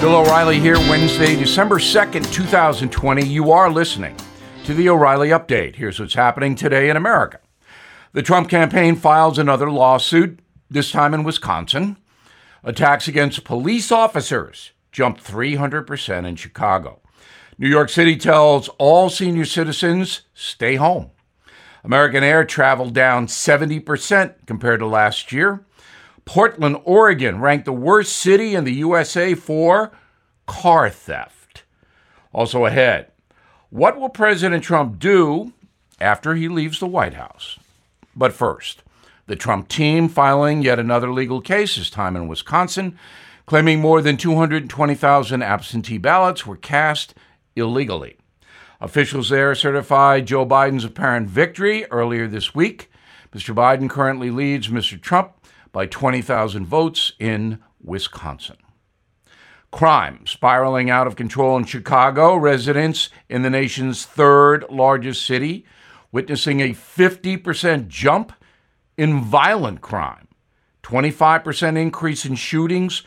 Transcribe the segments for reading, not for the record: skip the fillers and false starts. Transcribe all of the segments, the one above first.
Bill O'Reilly here, Wednesday, December 2nd, 2020. You are listening to the O'Reilly Update. Here's what's happening today in America. The Trump campaign files another lawsuit, this time in Wisconsin. Attacks against police officers jumped 300% in Chicago. New York City tells all senior citizens, stay home. American air travel down 70% compared to last year. Portland, Oregon, ranked the worst city in the USA for car theft. Also ahead, what will President Trump do after he leaves the White House? But first, the Trump team filing yet another legal case, this time in Wisconsin, claiming more than 220,000 absentee ballots were cast illegally. Officials there certified Joe Biden's apparent victory earlier this week. Mr. Biden currently leads Mr. Trump by 20,000 votes in Wisconsin. Crime spiraling out of control in Chicago. Residents in the nation's third largest city witnessing a 50% jump in violent crime, 25% increase in shootings,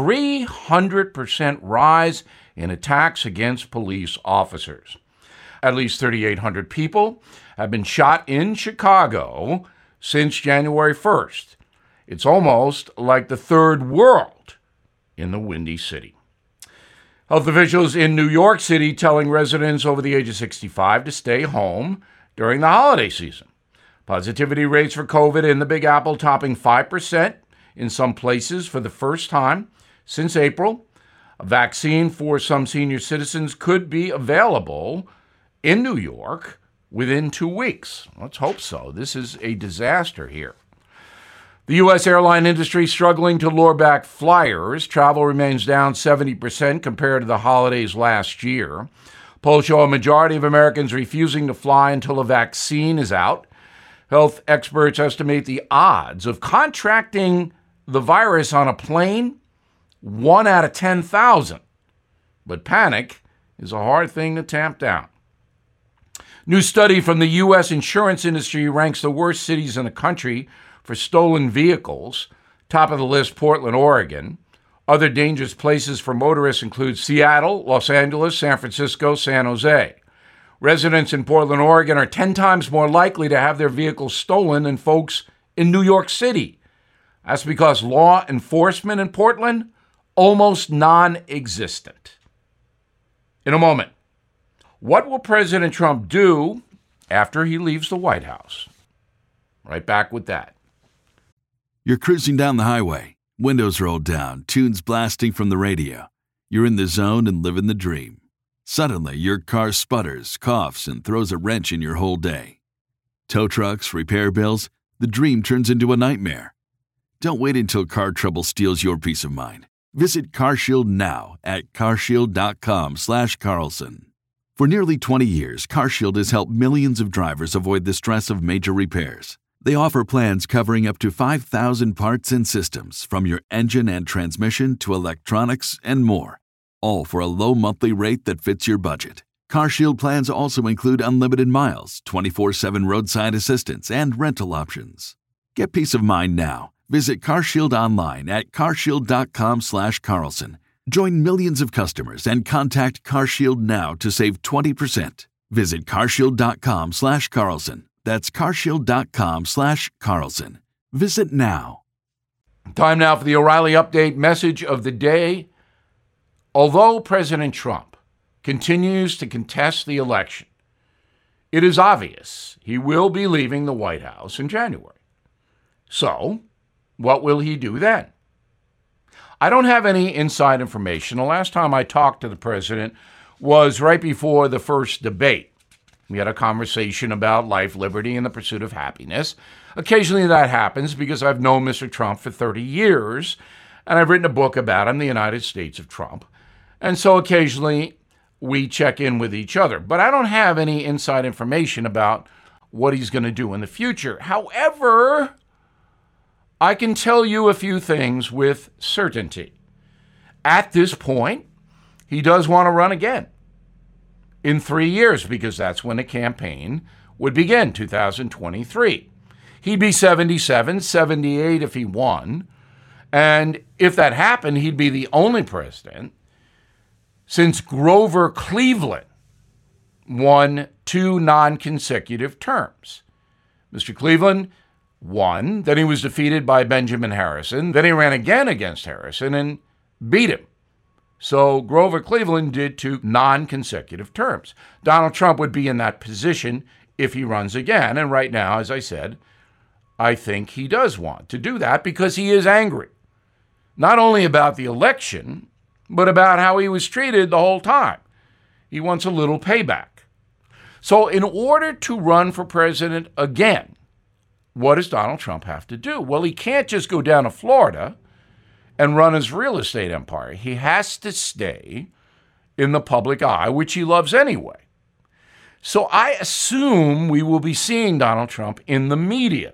300% rise in attacks against police officers. At least 3,800 people have been shot in Chicago since January 1st. It's almost like the third world in the Windy City. Health officials in New York City telling residents over the age of 65 to stay home during the holiday season. Positivity rates for COVID in the Big Apple topping 5% in some places for the first time since April. A vaccine for some senior citizens could be available in New York within 2 weeks. Let's hope so. This is a disaster here. The U.S. airline industry struggling to lure back flyers. Travel remains down 70% compared to the holidays last year. Polls show a majority of Americans refusing to fly until a vaccine is out. Health experts estimate the odds of contracting the virus on a plane, 1 out of 10,000. But panic is a hard thing to tamp down. New study from the U.S. insurance industry ranks the worst cities in the country for stolen vehicles. Top of the list, Portland, Oregon. Other dangerous places for motorists include Seattle, Los Angeles, San Francisco, San Jose. Residents in Portland, Oregon are 10 times more likely to have their vehicles stolen than folks in New York City. That's because law enforcement in Portland, almost non-existent. In a moment, what will President Trump do after he leaves the White House? Right back with that. You're cruising down the highway, windows rolled down, tunes blasting from the radio. You're in the zone and living the dream. Suddenly, your car sputters, coughs, and throws a wrench in your whole day. Tow trucks, repair bills, the dream turns into a nightmare. Don't wait until car trouble steals your peace of mind. Visit CarShield now at carshield.com/Carlson. For nearly 20 years, CarShield has helped millions of drivers avoid the stress of major repairs. They offer plans covering up to 5,000 parts and systems, from your engine and transmission to electronics and more, all for a low monthly rate that fits your budget. CarShield plans also include unlimited miles, 24/7 roadside assistance, and rental options. Get peace of mind now. Visit CarShield online at carshield.com/Carlson. Join millions of customers and contact CarShield now to save 20%. Visit carshield.com/Carlson. That's carshield.com/Carlson. Visit now. Time now for the O'Reilly Update message of the day. Although President Trump continues to contest the election, it is obvious he will be leaving the White House in January. So, what will he do then? I don't have any inside information. The last time I talked to the president was right before the first debate. We had a conversation about life, liberty, and the pursuit of happiness. Occasionally that happens because I've known Mr. Trump for 30 years, and I've written a book about him, The United States of Trump. And so occasionally we check in with each other. But I don't have any inside information about what he's going to do in the future. However, I can tell you a few things with certainty. At this point, he does want to run again in 3 years, because that's when the campaign would begin, 2023. He'd be 77, 78 if he won. And if that happened, he'd be the only president since Grover Cleveland won 2 non-consecutive terms. Mr. Cleveland won, then he was defeated by Benjamin Harrison, then he ran again against Harrison and beat him. So Grover Cleveland did 2 non-consecutive terms. Donald Trump would be in that position if he runs again, and right now, as I said, I think he does want to do that because he is angry, not only about the election, but about how he was treated the whole time. He wants a little payback. So in order to run for president again, what does Donald Trump have to do? Well, he can't just go down to Florida and run his real estate empire. He has to stay in the public eye, which he loves anyway. So I assume we will be seeing Donald Trump in the media.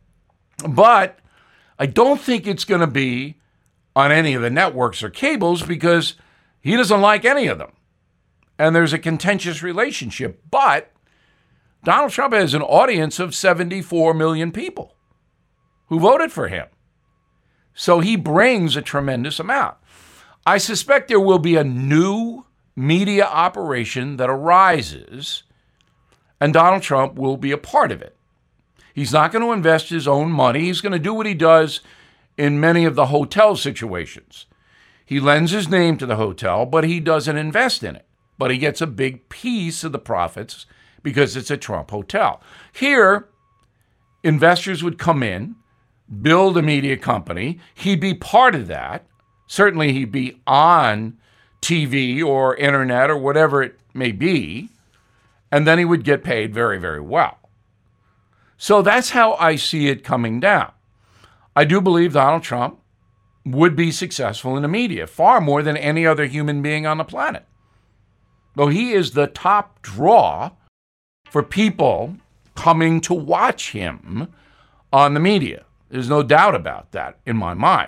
But I don't think it's going to be on any of the networks or cables because he doesn't like any of them. And there's a contentious relationship. But Donald Trump has an audience of 74 million people who voted for him. So he brings a tremendous amount. I suspect there will be a new media operation that arises, and Donald Trump will be a part of it. He's not going to invest his own money. He's going to do what he does in many of the hotel situations. He lends his name to the hotel, but he doesn't invest in it. But he gets a big piece of the profits because it's a Trump hotel. Here, investors would come in, build a media company. He'd be part of that. Certainly he'd be on TV or internet or whatever it may be. And then he would get paid very, very well. So that's how I see it coming down. I do believe Donald Trump would be successful in the media, far more than any other human being on the planet. Though he is the top draw for people coming to watch him on the media. There's no doubt about that in my mind.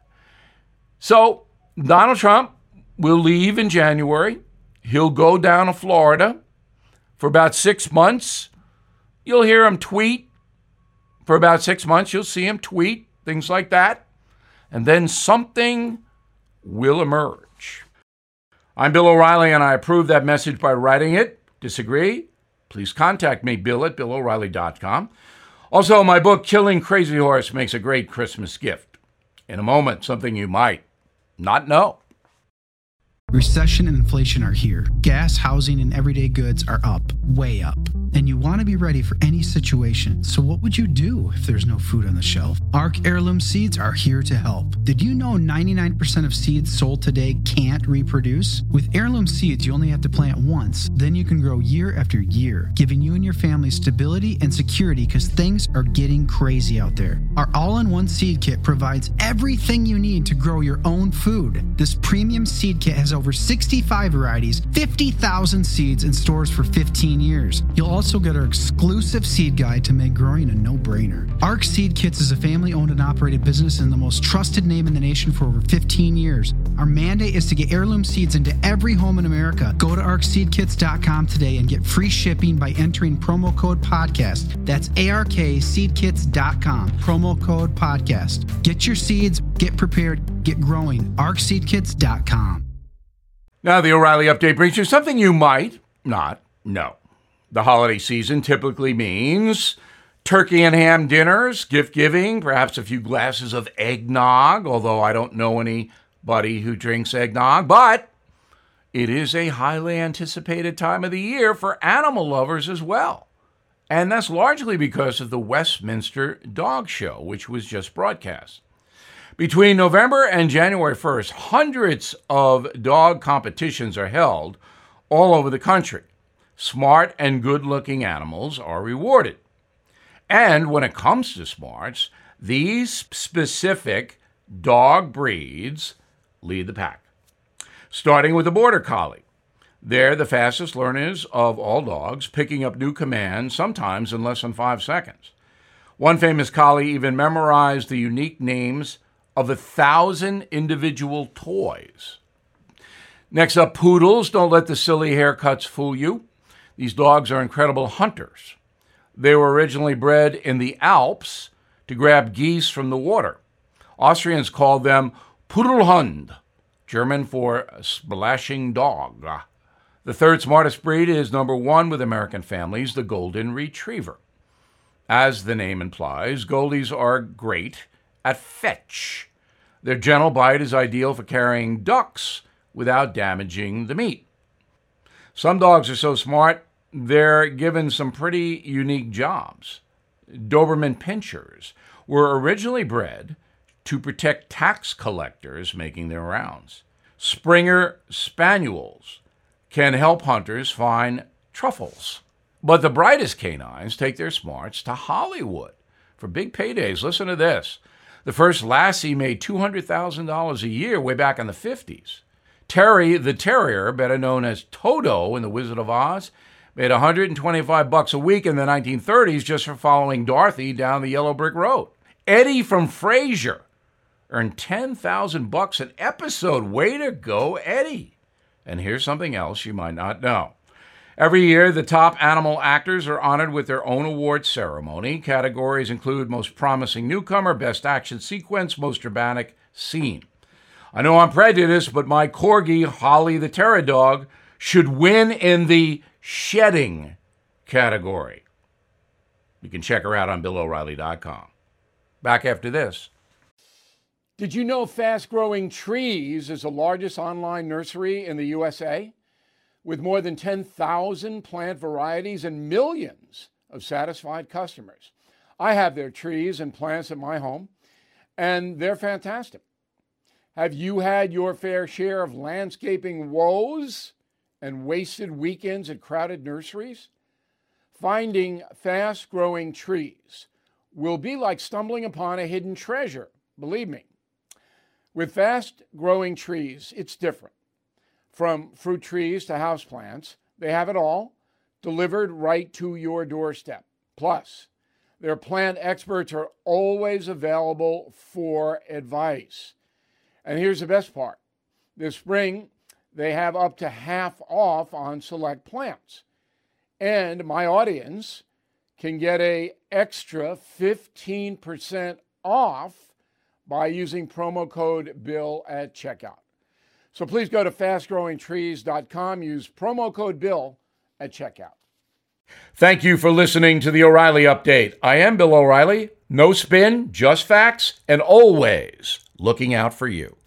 So Donald Trump will leave in January. He'll go down to Florida for about 6 months. You'll hear him tweet. For about 6 months, you'll see him tweet, things like that. And then something will emerge. I'm Bill O'Reilly, and I approve that message by writing it. Disagree? Please contact me, bill@BillO'Reilly.com. Also, my book, Killing Crazy Horse, makes a great Christmas gift. In a moment, something you might not know. Recession and inflation are here. Gas, housing, and everyday goods are up, way up. And you want to be ready for any situation. So what would you do if there's no food on the shelf? ARC Heirloom Seeds are here to help. Did you know 99% of seeds sold today can't reproduce? With Heirloom Seeds, you only have to plant once. Then you can grow year after year, giving you and your family stability and security because things are getting crazy out there. Our all-in-one seed kit provides everything you need to grow your own food. This premium seed kit has over 65 varieties, 50,000 seeds in stores for 15 years. You'll also get our exclusive seed guide to make growing a no-brainer. ARC Seed Kits is a family-owned and operated business and the most trusted name in the nation for over 15 years. Our mandate is to get heirloom seeds into every home in America. Go to arcseedkits.com today and get free shipping by entering promo code podcast. That's ARKseedkits.com, promo code podcast. Get your seeds, get prepared, get growing. arcseedkits.com. Now, the O'Reilly Update brings you something you might not know. The holiday season typically means turkey and ham dinners, gift giving, perhaps a few glasses of eggnog, although I don't know anybody who drinks eggnog, but it is a highly anticipated time of the year for animal lovers as well. And that's largely because of the Westminster Dog Show, which was just broadcast. Between November and January 1st, hundreds of dog competitions are held all over the country. Smart and good-looking animals are rewarded. And when it comes to smarts, these specific dog breeds lead the pack. Starting with the Border Collie. They're the fastest learners of all dogs, picking up new commands, sometimes in less than 5 seconds. One famous collie even memorized the unique names of 1,000 individual toys. Next up, poodles. Don't let the silly haircuts fool you. These dogs are incredible hunters. They were originally bred in the Alps to grab geese from the water. Austrians called them Pudelhund, German for splashing dog. The third smartest breed is number 1 with American families, the Golden Retriever. As the name implies, Goldies are great at fetch. Their gentle bite is ideal for carrying ducks without damaging the meat. Some dogs are so smart, they're given some pretty unique jobs. Doberman Pinschers were originally bred to protect tax collectors making their rounds. Springer Spaniels can help hunters find truffles. But the brightest canines take their smarts to Hollywood for big paydays. Listen to this. The first Lassie made $200,000 a year way back in the 50s. Terry the Terrier, better known as Toto in The Wizard of Oz, made $125 a week in the 1930s just for following Dorothy down the yellow brick road. Eddie from Frasier earned $10,000 an episode. Way to go, Eddie. And here's something else you might not know. Every year, the top animal actors are honored with their own award ceremony. Categories include Most Promising Newcomer, Best Action Sequence, Most Dramatic Scene. I know I'm prejudiced, but my corgi, Holly the Terror Dog, should win in the shedding category. You can check her out on BillO'Reilly.com. Back after this. Did you know Fast Growing Trees is the largest online nursery in the USA? With more than 10,000 plant varieties and millions of satisfied customers. I have their trees and plants at my home, and they're fantastic. Have you had your fair share of landscaping woes and wasted weekends at crowded nurseries? Finding fast-growing trees will be like stumbling upon a hidden treasure, believe me. With fast-growing trees, it's different. From fruit trees to houseplants, they have it all delivered right to your doorstep. Plus, their plant experts are always available for advice. And here's the best part. This spring, they have up to half off on select plants. And my audience can get an extra 15% off by using promo code BILL at checkout. So please go to fastgrowingtrees.com, use promo code BILL at checkout. Thank you for listening to the O'Reilly Update. I am Bill O'Reilly. No spin, just facts, and always looking out for you.